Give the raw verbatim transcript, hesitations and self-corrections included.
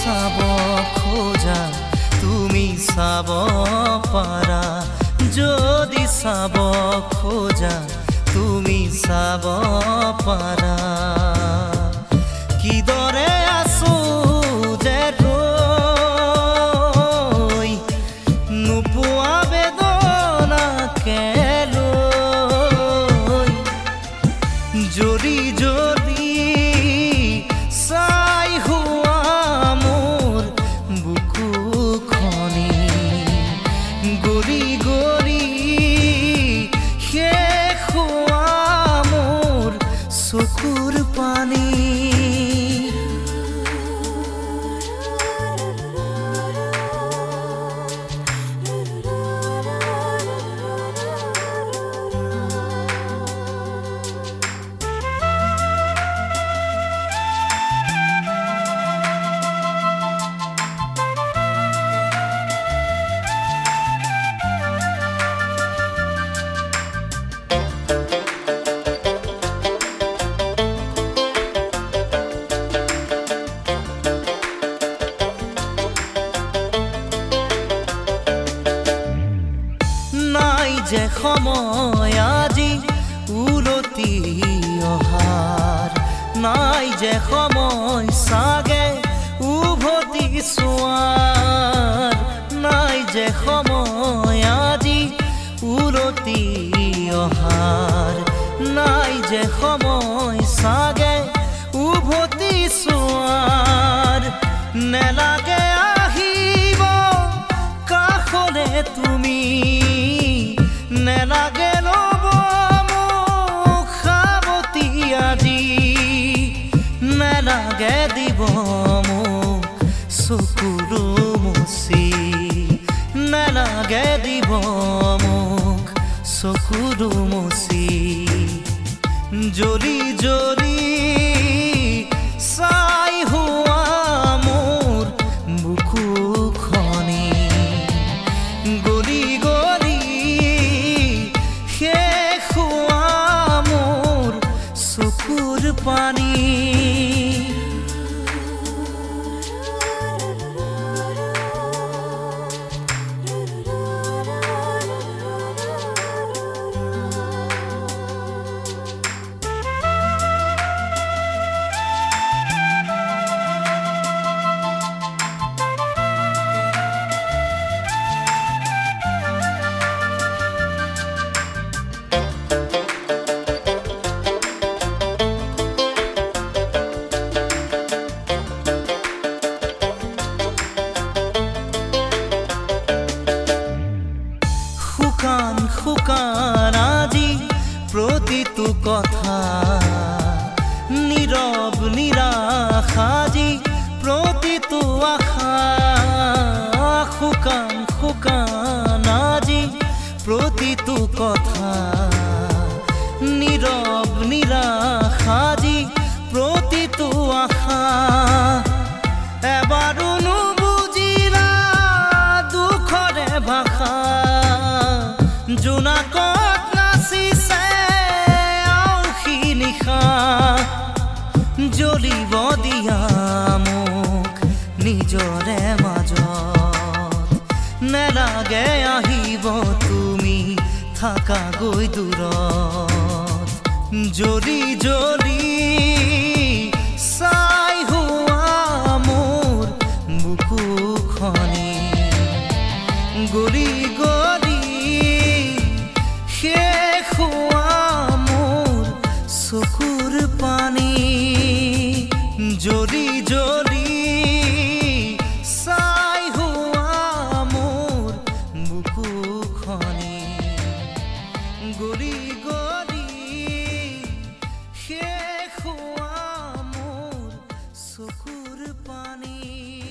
চাব খোজা তুমি চাব পাৰা যদি চাব খোজা তুমি চাব পাৰা কিদৰে আছো যে ৰৈ নোপোৱা বেদনাকে লৈ যদি যদি চাই হোৱা মোৰ বুকুখনি গলি গলি শেষ হোৱা মোৰ চকুৰ পানী যে সময় আজি উলটি অহাৰ নাই যে সময় চাগে উভতি চোৱাৰ নাই যে সময় আজি উলটি অহাৰ নাই যে সময় চাগে উভতি চোৱাৰ নেলাগে আহিব কাষলে তুমি নেলাগে ল'ব মোক সাৱটি আজি নেলাগে দিব মোক চকুৰ মুচি নেলাগে দিব মোক চকুৰ মুচি জ্বলি জ্বলি চাই হোৱা মোৰ বুকুখনি গলি গলি শেষ হোৱা মোৰ চকুৰ পানী শুকান শুকান আজি প্ৰতিটো কথা নীৰৱ নিৰাশ আজি প্ৰতিটো আশা শুকান শুকান আজি প্ৰতিটো কথা নীৰৱ নিৰাশ আজি প্ৰতিটো আশা এবাৰো নুবুজিলা দুখৰে ভাষা জোনাকত নাচিছে আউসী নিশা জ্বলিব দিয়া মোক নিজৰে মাজত নেলাগে আহিব তুমি থাকা গৈ দূৰত জ্বলি জ্বলি চাই হোৱা মোৰ বুকুখনি গলি গলি শেষ হোৱা মোৰ চকুৰ পানী জ্বলি জ্বলি চাই হোৱা মোৰ বুকুখনি গলি গলি শেষ হোৱা মোৰ চকুৰ পানী।